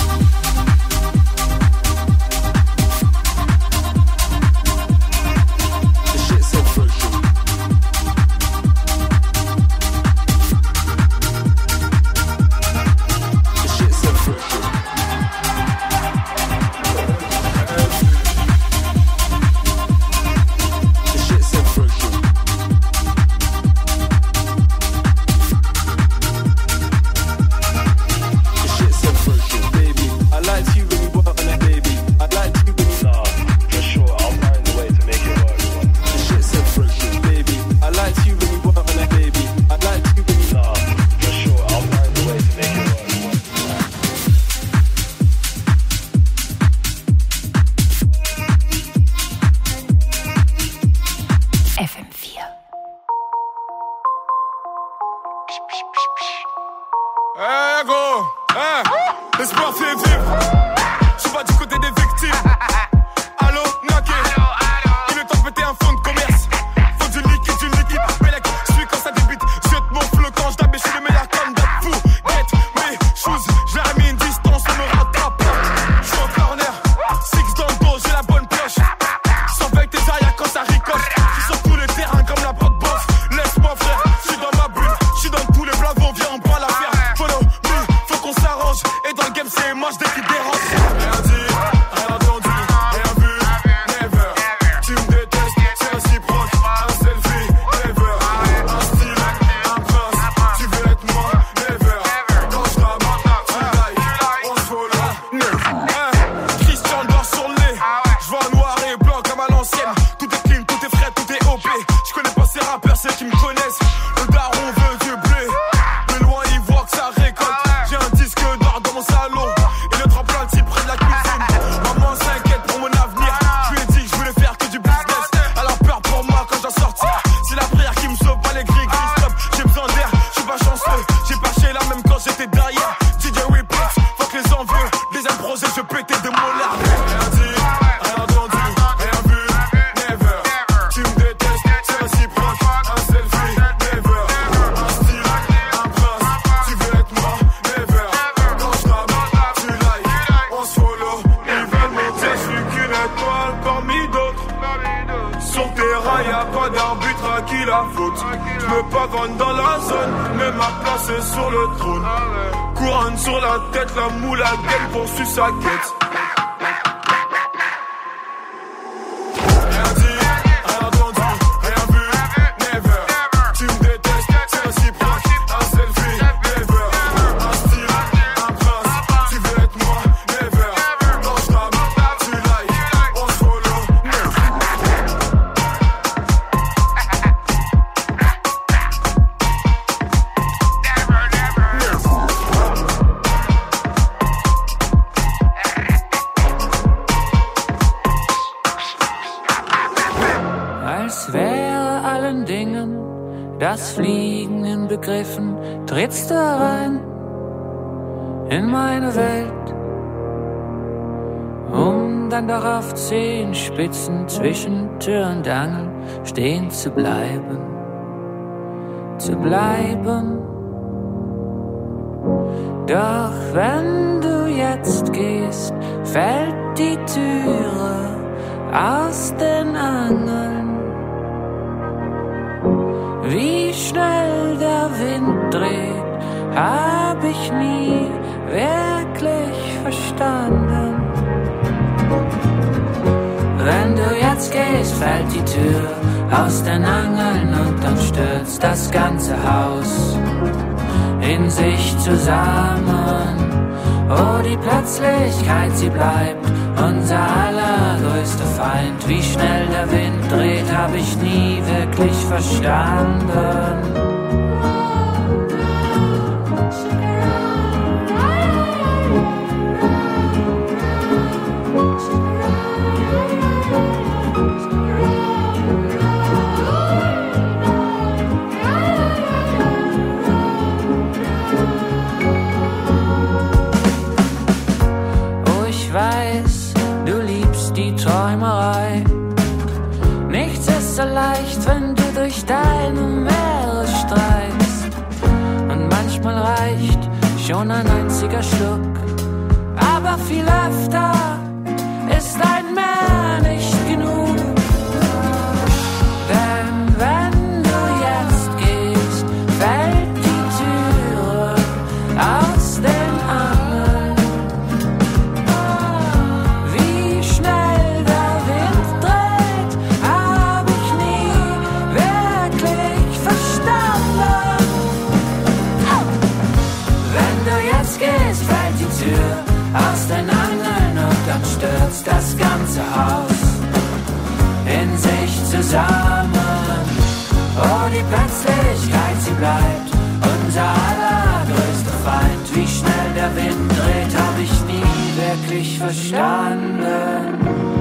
L'espoir fait vivre. Je suis pas du côté des victimes. Allô, Naké. Il est temps de péter un fonds de commerce. Faut du liquide. Bélec, je suis quand ça débite. Jette mon flow quand je tape et je suis le meilleur comme d'hab. Fou, get mes choses. Je leur ai mis une distance, on me rattrape. Je suis en corner. Six dans le dos, j'ai la bonne pioche. Je surveille tes arrières quand ça ricoche. Je suis sur tous les terrains comme la pote boss. Laisse-moi frère, je suis dans ma bulle. Je suis dans tous les blavons, viens on prend l'affaire. Follow me, faut qu'on s'arrange. Et dans le game c'est moche dès qu'il dérange. Rien dit, rien entendu, rien vu, never. Tu me détestes, c'est réciproque. Un selfie, never. Un style, un prince. Tu veux être moi, never. Quand je rappe, tu like, on se follow, never. Christian dort sur le nez. Je vois noir et blanc comme à l'ancienne. Tout est clean, tout est frais, tout est OP. Je connais pas ces rappeurs, ceux qui me connaissent. Le daron veut du blé. De loin il voit que ça récolte. J'ai un disque d'or dans mon salon. Et le tremplin type près de la cuisine. Maman s'inquiète pour mon avenir. Je lui ai dit que je voulais faire que du business. Elle a peur pour moi quand j'en sortir. C'est la prière qui me sauve, pas les gris. Stop, j'ai besoin d'air, je suis pas chanceux. J'ai pas chez là même quand j'étais derrière. DJ Whipplex, fuck les envieux. Deuxième projet, je pétais de molards. Rien dit, rien entendu, rien vu, never. Tu me détestes, c'est réciproque. Un selfie, never. Un style, un prince. Tu veux être moi, never. Quand je rappe, tu like, on se follow. Ils veulent monter, je suis qu'une étoile parmi d'autres. Sur terrain, y'a pas d'arbitre à qui la faute. Je me pavane dans la zone, mais ma place est sur le trône. Couronne sur la tête, la moule à gueule poursuit sa quête. Rien dit, rien entendu, rien vu, never. Tu me détestes, c'est réciproque. Un selfie, never. Un style, un prince. Tu veux être moi, never. Quand je rappe, tu like, on se follow, never. Als wäre allen Dingen das Fliegen inbegriffen, trittst du rein in meine Welt, um dann doch auf Zehenspitzen zwischen Tür und Angel stehen zu bleiben. Doch wenn du jetzt gehst, fällt die Türe aus den Angeln. Wie schnell der Wind dreht, hab ich nie wirklich verstanden. Wenn du jetzt gehst, fällt die Tür aus den Angeln und dann stürzt das ganze Haus in sich zusammen. Oh, die Plötzlichkeit, sie bleibt unser allergrößter Feind. Wie schnell der Wind dreht, hab ich nie wirklich verstanden. Nichts ist so leicht, wenn du durch deine Meere streifst. Und manchmal reicht schon ein einziger Schluck. Aber viel öfter ist ein Meer nicht genug. Denn wenn du jetzt gehst, fällt die Türe aus den Angeln. Wie schnell der Wind dreht, hab ich nie wirklich verstanden. Wenn du jetzt gehst, fällt die Tür aus den Angeln und dann stürzt das ganze Haus in sich zusammen. Oh, die Plötzlichkeit, sie bleibt unser allergrößter Feind. Wie schnell der Wind dreht, hab ich nie wirklich verstanden.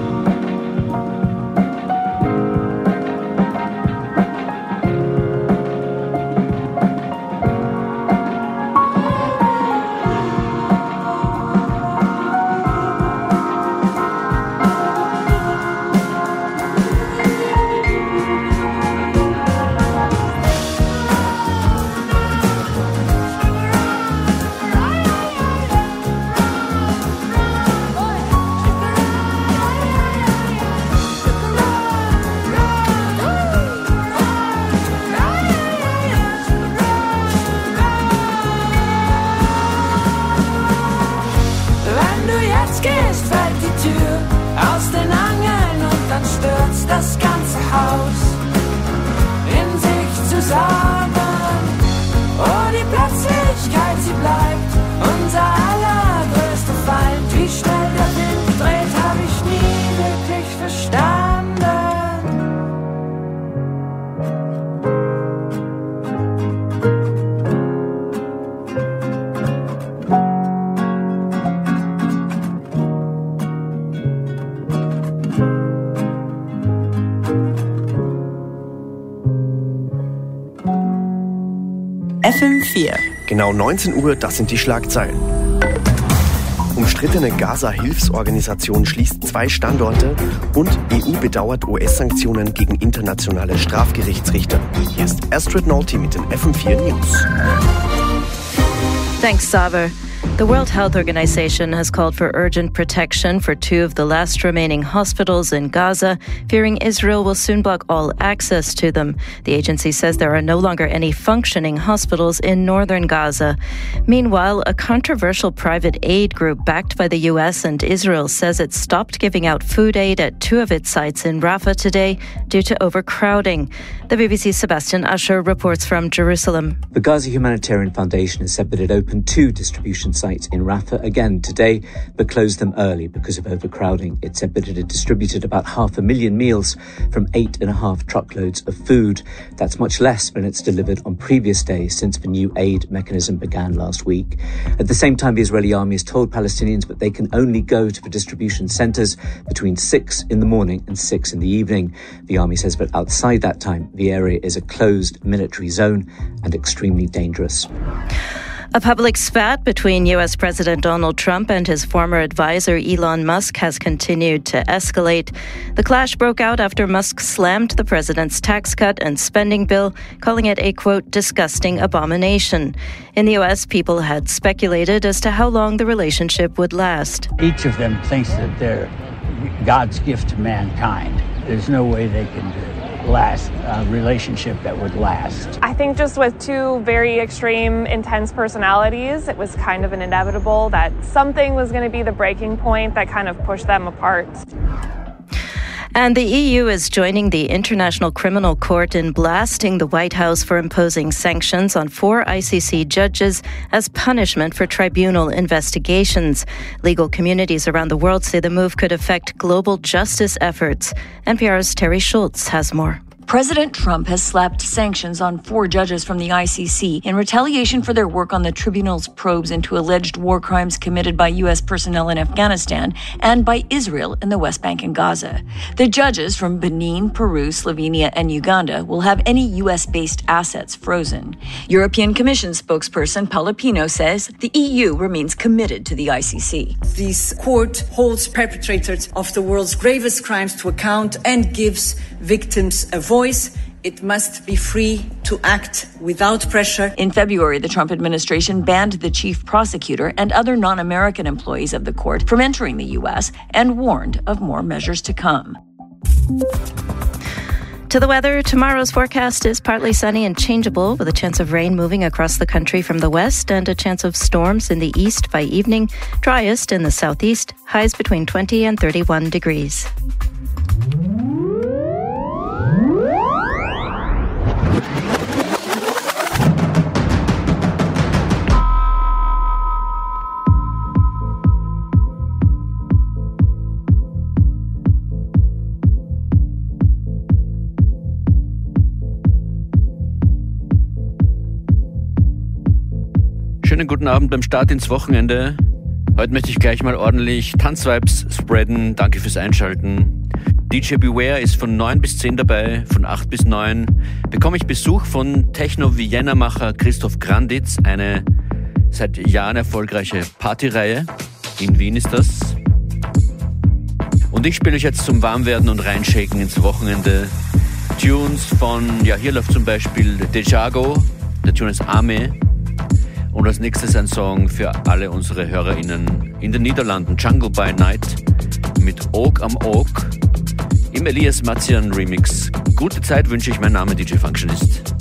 FM4. Genau 19 Uhr, das sind die Schlagzeilen. Umstrittene Gaza-Hilfsorganisation schließt 2 Standorte und EU bedauert US-Sanktionen gegen internationale Strafgerichtsrichter. Hier ist Astrid Nolte mit den FM4 News. Thanks, Saber. The World Health Organization has called for urgent protection for 2 of the last remaining hospitals in Gaza, fearing Israel will soon block all access to them. The agency says there are no longer any functioning hospitals in northern Gaza. Meanwhile, a controversial private aid group backed by the US and Israel says it stopped giving out food aid at 2 of its sites in Rafah today due to overcrowding. The BBC's Sebastian Usher reports from Jerusalem. The Gaza Humanitarian Foundation has said that it opened 2 distribution sites in Rafah again today, but closed them early because of overcrowding. It said that it had distributed about 500,000 meals from 8.5 truckloads of food. That's much less than it's delivered on previous days since the new aid mechanism began last week. At the same time, the Israeli army has told Palestinians that they can only go to the distribution centres between 6 in the morning and 6 in the evening. The army says that outside that time, the area is a closed military zone and extremely dangerous. A public spat between U.S. President Donald Trump and his former advisor Elon Musk has continued to escalate. The clash broke out after Musk slammed the president's tax cut and spending bill, calling it a, quote, disgusting abomination. In the U.S., people had speculated as to how long the relationship would last. Each of them thinks that they're God's gift to mankind. There's no way they can last a relationship that would last. I think just with 2 very extreme, intense personalities, it was kind of an inevitable that something was going to be the breaking point that kind of pushed them apart. And the EU is joining the International Criminal Court in blasting the White House for imposing sanctions on 4 ICC judges as punishment for tribunal investigations. Legal communities around the world say the move could affect global justice efforts. NPR's Terry Schultz has more. President Trump has slapped sanctions on 4 judges from the ICC in retaliation for their work on the tribunal's probes into alleged war crimes committed by U.S. personnel in Afghanistan and by Israel in the West Bank and Gaza. The judges from Benin, Peru, Slovenia, and Uganda will have any U.S.-based assets frozen. European Commission spokesperson Paula Pino says the EU remains committed to the ICC. This court holds perpetrators of the world's gravest crimes to account and gives victims a voice. It must be free to act without pressure. In February, the Trump administration banned the chief prosecutor and other non-American employees of the court from entering the U.S. and warned of more measures to come. To the weather, tomorrow's forecast is partly sunny and changeable with a chance of rain moving across the country from the west and a chance of storms in the east by evening, driest in the southeast, highs between 20 and 31 degrees. Schönen guten Abend beim Start ins Wochenende. Heute möchte ich gleich mal ordentlich Tanzvibes spreaden. Danke fürs Einschalten. DJ Beware ist von 9 bis 10 dabei, von 8 bis 9 bekomme ich Besuch von Techno-Vienna-Macher Christoph Granditz, eine seit Jahren erfolgreiche Partyreihe. In Wien ist das. Und ich spiele euch jetzt zum Warmwerden und Reinshaken ins Wochenende Tunes von, ja, hier läuft zum Beispiel Dejago, der Tune ist Arme. Und als nächstes ein Song für alle unsere HörerInnen in den Niederlanden, Jungle by Night mit Oak am Oak im Elias Matzian Remix. Gute Zeit wünsche ich, mein Name DJ Functionist.